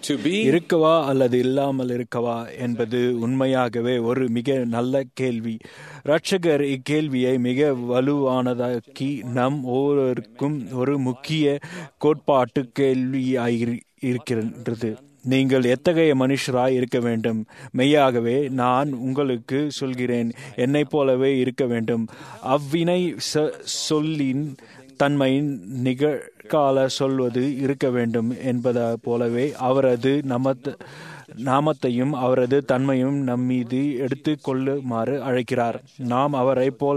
To be இருக்கவா அல்லது இல்லாமல் இருக்கவா என்பது உண்மையாகவே ஒரு மிக நல்ல கேள்வி. இரட்சகர் இக்கேள்வியை மிக வலுவானதாக்கி நம் ஒவ்வொருவருக்கும் ஒரு முக்கிய கோட்பாட்டு கேள்வியாயிருக்கின்றது. நீங்கள் எத்தகைய மனுஷராய் இருக்க வேண்டும்? மெய்யாகவே நான் உங்களுக்கு சொல்கிறேன், என்னைப் போலவே இருக்க வேண்டும். அவ்வினை சொல்லின் தன்மை நிகழ்கால சொல்வது இருக்க வேண்டும் என்பதை போலவே அவரது நாமத்தையும் அவரது தன்மையும் நம்மீது எடுத்து கொள்ளுமாறு அழைக்கிறார். நாம் அவரை போல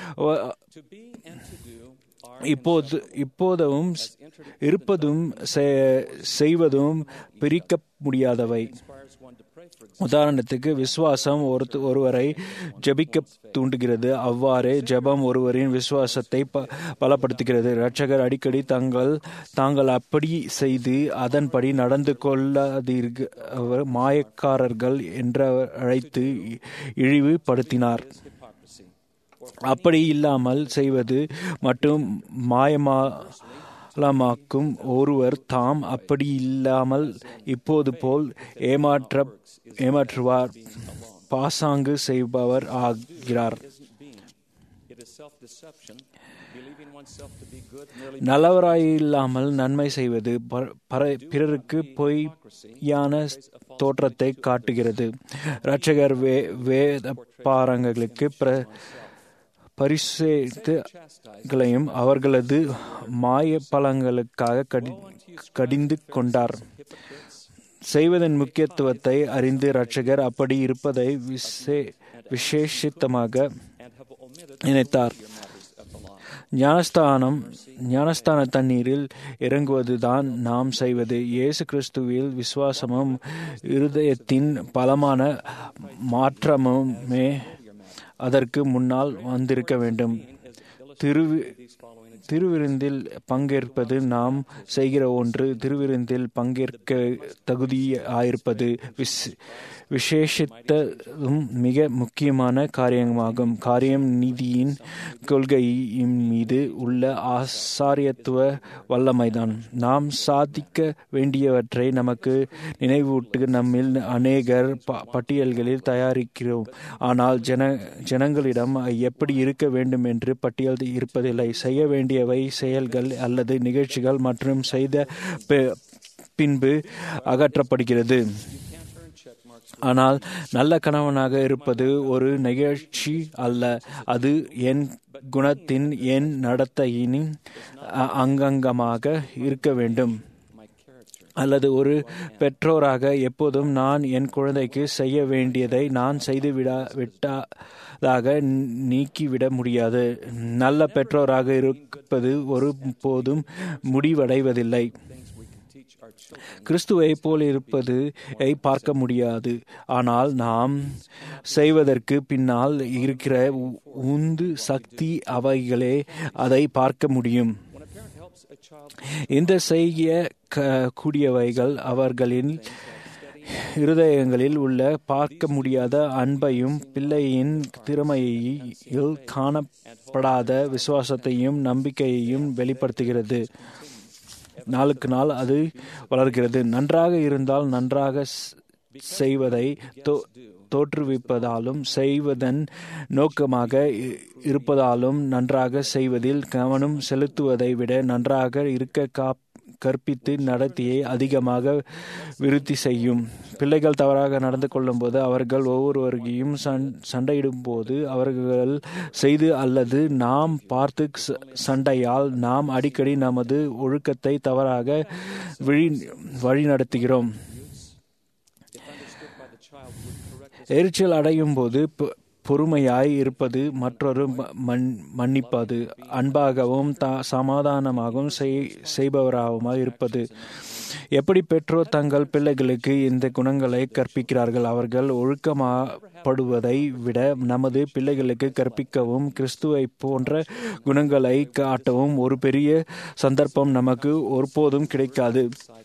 இப்போதும் இருப்பதும் செய்வதும் பிரிக்க முடியாதவை. உதாரணத்துக்கு, விசுவாசம் ஒருவரை ஜெபிக்க தூண்டுகிறது. அவ்வாறே ஜெபம் ஒருவரின் விசுவாசத்தை பலப்படுத்துகிறது. இரட்சகர் அடிக்கடி தாங்கள் அப்படி செய்து அதன்படி நடந்து கொள்ளாதீர்கள் மாயக்காரர்கள் என்று அழைத்து இழிவுபடுத்தினார். அப்படி இல்லாமல் செய்வது மற்றும் மாயமாக்கும் ஒருவர் தாம் அப்படி இல்லாமல் இப்போது போல் ஏமாற்றுவார், பாசாங்கு செய்பவர் ஆகிறார். நல்லவராயில்லாமல் நன்மை செய்வது பிறருக்கு பொய்யான தோற்றத்தை காட்டுகிறது. இரட்சகர் வேத பாரங்களுக்கு பரிசுகளையும் அவர்களது மாய பலங்களுக்காக கடிந்து கொண்டார். செய்வதன் முக்கியத்துவத்தை அறிந்து இரட்சகர் அப்படி இருப்பதை விசேஷித்தமாக நினைத்தார். ஞானஸ்தான தண்ணீரில் இறங்குவதுதான் நாம் செய்வது. இயேசு கிறிஸ்துவில் விசுவாசமும் இருதயத்தின் பலமான மாற்றமுமே அதற்கு முன்னால் வந்திருக்க வேண்டும். திருவிருந்தில் பங்கேற்பது நாம் செய்கிற ஒன்று. திருவிருந்தில் பங்கேற்க தகுதியாயிருப்பது விசேஷித்ததும் மிக முக்கியமான காரியமாகும். காரியம் நீதியின் கொள்கையின் மீது உள்ள ஆசாரியத்துவ வல்லமைதான். நாம் சாதிக்க வேண்டியவற்றை நமக்கு நினைவூட்டு நம்மில் அநேகர் பட்டியல்களில் தயாரிக்கிறோம். ஆனால் ஜனங்களிடம் எப்படி இருக்க வேண்டும் என்று பட்டியல் இருப்பதில்லை. செய்ய வேண்டியவை செயல்கள் அல்லது நிகழ்ச்சிகள் மற்றும் செய்த பின்பு அகற்றப்படுகிறது. ஆனால் நல்ல கணவனாக இருப்பது ஒரு நிகழ்ச்சி அல்ல. அது என் குணத்தின் என் நடத்தையின் அங்கமாக இருக்க வேண்டும். அல்லது ஒரு பெற்றோராக எப்போதும் நான் என் குழந்தைக்கு செய்ய வேண்டியதை நான் செய்து விட்டதாக நீக்கிவிட முடியாது. நல்ல பெற்றோராக இருப்பது ஒரு போதும் முடிவடைவதில்லை. கிறிஸ்துவை போல் இருப்பதை பார்க்க முடியாது. ஆனால் நாம் செய்வதற்கு பின்னால் இருக்கிற உந்து சக்தி அவைகளே அதை பார்க்க முடியும். இந்த செய்ய கூடியவைகள் அவர்களின் இருதயங்களில் உள்ள பார்க்க முடியாத அன்பையும் பிள்ளையின் திறமையில் காணப்படாத விசுவாசத்தையும் நம்பிக்கையையும் வெளிப்படுத்துகிறது. நாளுக்கு நாள் அது வளர்கிறது. நன்றாக இருந்தால் நன்றாக செய்வதை தோற்றுவிப்பதாலும் செய்வதன் நோக்கமாக இருப்பதாலும் நன்றாக செய்வதில் கவனம் செலுத்துவதை விட நன்றாக இருக்க கற்பித்து நடத்தியை அதிகமாக விருத்தி செய்யும். பிள்ளைகள் தவறாக நடந்து கொள்ளும்போது அவர்கள் ஒவ்வொருவரையும் சண்டையிடும் போது அவர்கள் செய்து அல்லது நாம் பார்த்து சண்டையால் நாம் அடிக்கடி நமது ஒழுக்கத்தை தவறாக வழிநடத்துகிறோம். எரிச்சல் அடையும் போது பொறுமையாய் இருப்பது, மற்றொரு மன்னிப்பது, அன்பாகவும் சமாதானமாகவும் செய்பவராகவும் இருப்பது. எப்படி பெற்றோர் தங்கள் பிள்ளைகளுக்கு இந்த குணங்களை கற்பிக்கிறார்கள்? அவர்கள் ஒழுக்கமாப்படுவதை விட நமது பிள்ளைகளுக்கு கற்பிக்கவும் கிறிஸ்துவை போன்ற குணங்களை காட்டவும் ஒரு பெரிய சந்தர்ப்பம் நமக்கு ஒருபோதும் கிடைக்காது.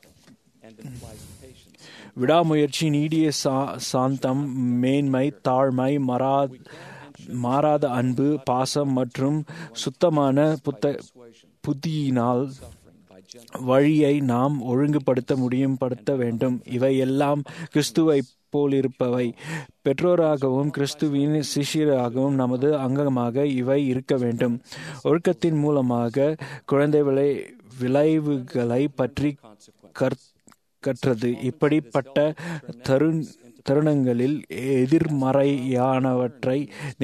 விடாமுயற்சி, நீடிய சாந்தம், மேன்மை, தாழ்மை, மாறாத அன்பு, பாசம் மற்றும் சுத்தமான புத்தியினால் வழியை நாம் ஒழுங்குபடுத்த முடியும்படுத்த வேண்டும். இவை எல்லாம் கிறிஸ்துவை போலிருப்பவை. பெற்றோராகவும் கிறிஸ்துவின் சிஷ்யராகவும் நமது அங்கமாக இவை இருக்க வேண்டும். ஒழுக்கத்தின் மூலமாக குழந்தை விளைவுகளை பற்றி கற்றது. இப்படிப்பட்ட தருணங்களில் எதிர்மறையானவற்றை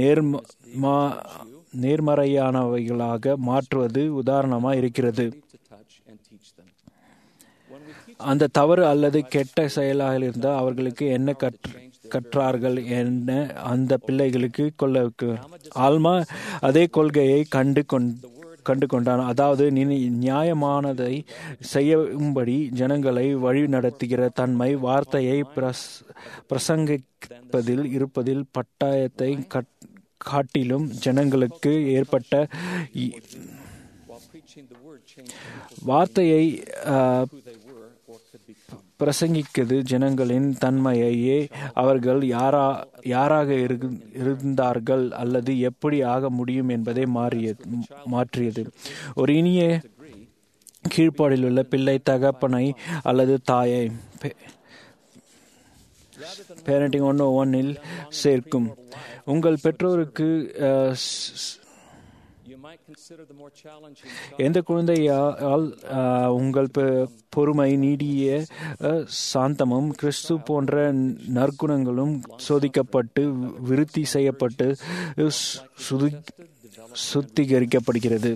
நேர்மறையானவைகளாக மாற்றுவது உதாரணமாக இருக்கிறது. அந்த தவறு அல்லது கெட்ட செயலாக இருந்தால் அவர்களுக்கு என்ன கற்றார்கள் என அந்த பிள்ளைகளுக்கு ஆல்மா அதே கொள்கையை கண்டு கொண்டான். அதாவது நியாயமானதை செய்யும்படி ஜனங்களை வழி நடத்துகிற தன்மை வார்த்தையை பிரசங்கிப்பதில் இருப்பதில் பட்டயத்தை காட்டிலும் ஜனங்களுக்கு ஏற்பட்ட வார்த்தையை பிரசங்கிக்கிறது ஜனங்களின் தன்மையையே அவர்கள் யாராக இருந்தார்கள் அல்லது எப்படி ஆக முடியும் என்பதை மாற்றியது. ஒரு இனிய கீழ்ப்பாடிலுள்ள பிள்ளை தகப்பனை அல்லது தாயை பேரண்டிங் 101 சேர்க்கும். உங்கள் பெற்றோருக்கு எந்த குழந்தையால் உங்கள் பொறுமை, நீடிய சாந்தமும் கிறிஸ்து போன்ற நற்குணங்களும் சோதிக்கப்பட்டு விருத்தி செய்யப்பட்டு சுத்திகரிக்கப்படுகிறது.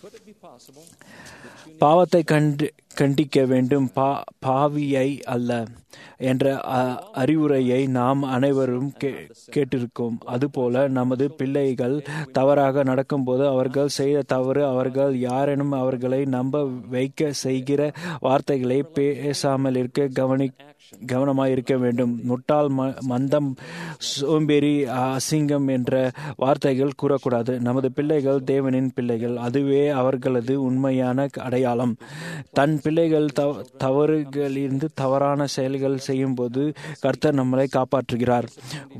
பாவத்தை கண்டிக்க வேண்டும், பாவியை அல்ல என்ற அறிவுரையை நாம் அனைவரும் கேட்டிருக்கோம். அதுபோல நமது பிள்ளைகள் தவறாக நடக்கும்போது அவர்கள் செய்த தவறு, அவர்கள் யாரேனும் அவர்களை நம்ப வைக்க செய்கிற வார்த்தைகளை பேசாமல் இருக்க கவனமாக இருக்க வேண்டும். முட்டாள், மந்தம், சோம்பேறி, அசிங்கம் என்ற வார்த்தைகள் கூறக்கூடாது. நமது பிள்ளைகள் தேவனின் பிள்ளைகள். அதுவே அவர்களது உண்மையான அடையாளம். தன் பிள்ளைகள் தவறுகளிலிருந்து தவறான செயல்கள் செய்யும் போது கர்த்தர் நம்மளை காப்பாற்றுகிறார்.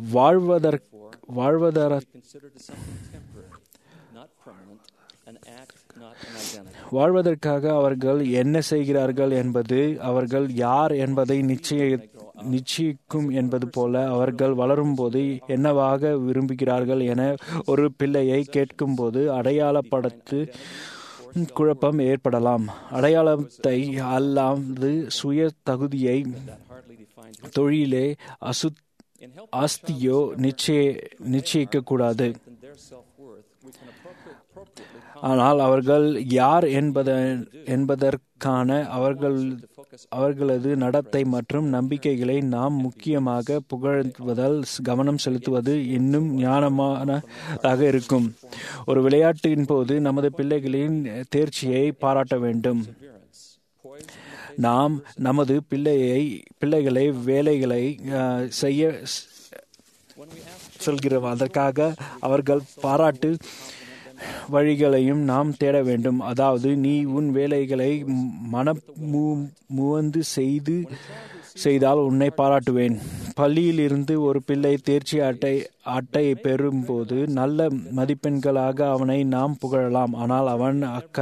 வாழ்வதற்காக அவர்கள் என்ன செய்கிறார்கள் என்பது அவர்கள் யார் என்பதை நிச்சயிக்கும் என்பது போல அவர்கள் வளரும்போது என்னவாக விரும்புகிறார்கள் என ஒரு பிள்ளையை கேட்கும்போது அடையாளப்படுத்த குழப்பம் ஏற்படலாம். அடையாளத்தை அல்லாது சுய தகுதியை, தொழிலே, ஆஸ்தியோ நிச்சயிக்க கூடாது. ஆனால் அவர்கள் யார் என்பதற்கான அவர்களது நடத்தை மற்றும் நம்பிக்கைகளை நாம் முக்கியமாக புகழ்வதால் கவனம் செலுத்துவது இன்னும் ஞானமானதாக இருக்கும். ஒரு விளையாட்டின் போது நமது பிள்ளைகளின் தேர்ச்சியை பாராட்ட வேண்டும். நாம் நமது பிள்ளைகளை வேலைகளை செய்ய சொல்கிறோம். அதற்காக அவர்கள் பாராட்டு வழிகளையும் நாம் தேட வேண்டும். அதாவது, நீ உன் வேலைகளை முவந்து செய்தால் உன்னை பாராட்டுவேன். பள்ளியில் இருந்து ஒரு பிள்ளை தேர்ச்சி அட்டை பெறும்போது நல்ல மதிப்பெண்களாக அவனை நாம் புகழலாம். ஆனால் அவன்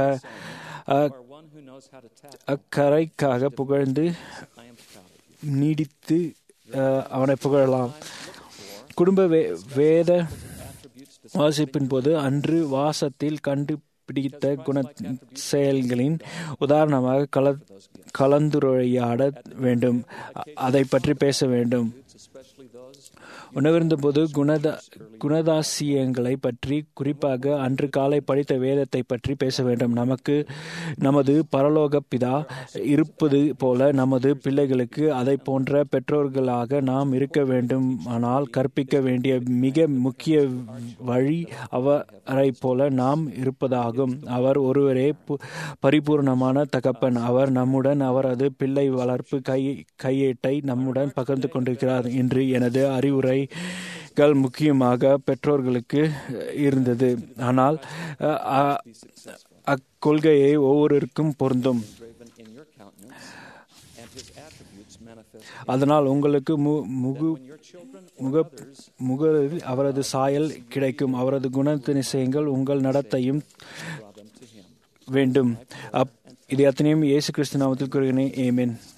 அக்கறைக்காக புகழ்ந்து நீடித்து அவனை புகழலாம். குடும்ப வேத வாசிப்பின் போது அன்று வாசத்தில் கண்டுபிடித்த குண செயல்களின் உதாரணமாக கலந்துரையாட வேண்டும். அதை பற்றி பேச வேண்டும். உணர்ந்த போது குணதாசியங்களை பற்றி, குறிப்பாக அன்று காலை படித்த வேதத்தை பற்றி பேச வேண்டும். நமது பரலோக பிதா இருப்பது போல நமது பிள்ளைகளுக்கு அதை போன்ற பெற்றோர்களாக நாம் இருக்க வேண்டும். ஆனால் கற்பிக்க வேண்டிய மிக முக்கிய வழி அவரை போல நாம் இருப்பதாகும். அவர் ஒருவரே பரிபூர்ணமான தகப்பன். அவர் நம்முடன் அவரது பிள்ளை வளர்ப்பு கையேட்டை நம்முடன் பகிர்ந்து கொண்டிருக்கிறார். இன்று எனது அறிவுரைகள் முக்கியமாக பெற்றோர்களுக்கு இருந்தது. ஆனால் அக்கொள்கையை ஒவ்வொருவருக்கும் பொருந்தும். அதனால் உங்களுக்கு முகரில் அவரது சாயல் கிடைக்கும். அவரது குண நிச்சயங்கள் உங்கள் நடத்தையும் வேண்டும். இது அத்தனையும் இயேசு கிறிஸ்து நாமத்தில் கூறுகிறேன். ஆமென்.